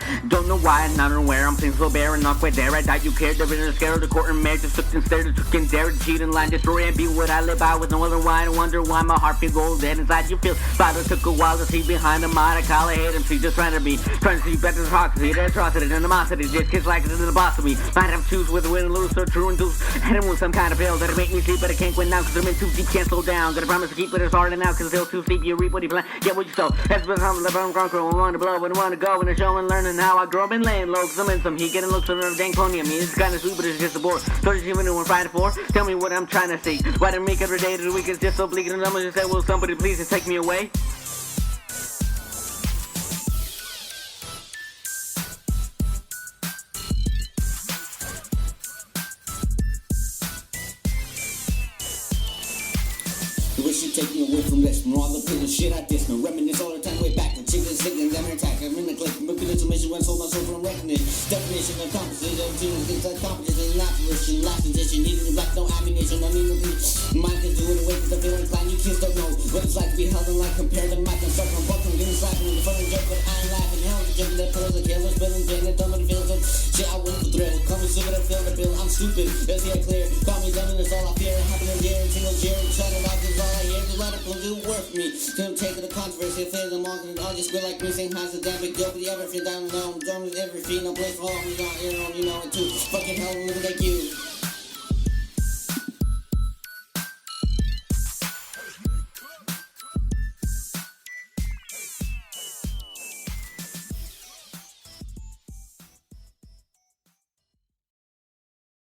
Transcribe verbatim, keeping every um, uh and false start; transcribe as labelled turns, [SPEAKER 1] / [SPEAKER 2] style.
[SPEAKER 1] Don't know why, I'm not aware. I'm things so bare and not quite there. I doubt you cared. There isn't a scare of the court and mayor. Just looked and stared at took and dared. Cheat and lie, destroy and be what I live by with no other wine. I wonder why my heart feels gold dead inside you feel. Father took a while to see behind the mind. I call it hate him. See, just trying to be. Trying to see better hypocrisy, the atrocity, the animosity. Just kids like it in the boss of me. Might have choose with a win and lose, so true and deuce. Hit him with some kind of pill that'll make me sleep, but I can't quit now cause I'm in too deep, can't slow down. Gotta promise to keep it as hard and out cause it's too steep. You reap what you plant, get what you sow. That's been something that I'm conquering. I want to blow, but I want to go and I show and learning how I grow up and laying low cause I'm in some heat. Getting looks on a dang pony. I mean, it's kinda sweet, but it's just a bore. So just even new and Friday for. Tell me what I'm trying to see. Why do make every day to the week is just so bleak and I'm just say, will somebody please just take me away?
[SPEAKER 2] Wish you'd take me away from this, from all the pillow shit I diss. No reminisce all the time, way back when chickens sitting down and attack. I'm in the click, manipulation, mission, when sold my soul from reckoning. Definition of composition, doing things like competition, not fruition, last position, needing black, no ammunition, I need no bleach. Mind can do it away, cause I feel inclined, you kids don't know what it's like to be held in line, compared to my construct from buck, I'm getting slapping in the front of the joke, but I ain't laughing. Hell, the jumping that pillows, the killers, spilling, getting it, nobody feels it. Shit, I win the thrill, come and stupid, I feel the bill, I'm stupid, let's hear it clear. Call me dumb and it's all I fear, happening here, and single cheer, shut it off, is all I hear. Let it do work for me. Couldn't take the controversy, I feel the market and all just feel like me, same house, the damn big deal, but you ever feel down low, I'm done with every feet, no place for all, you know, you know, you know, it too. Fucking hell, living like you.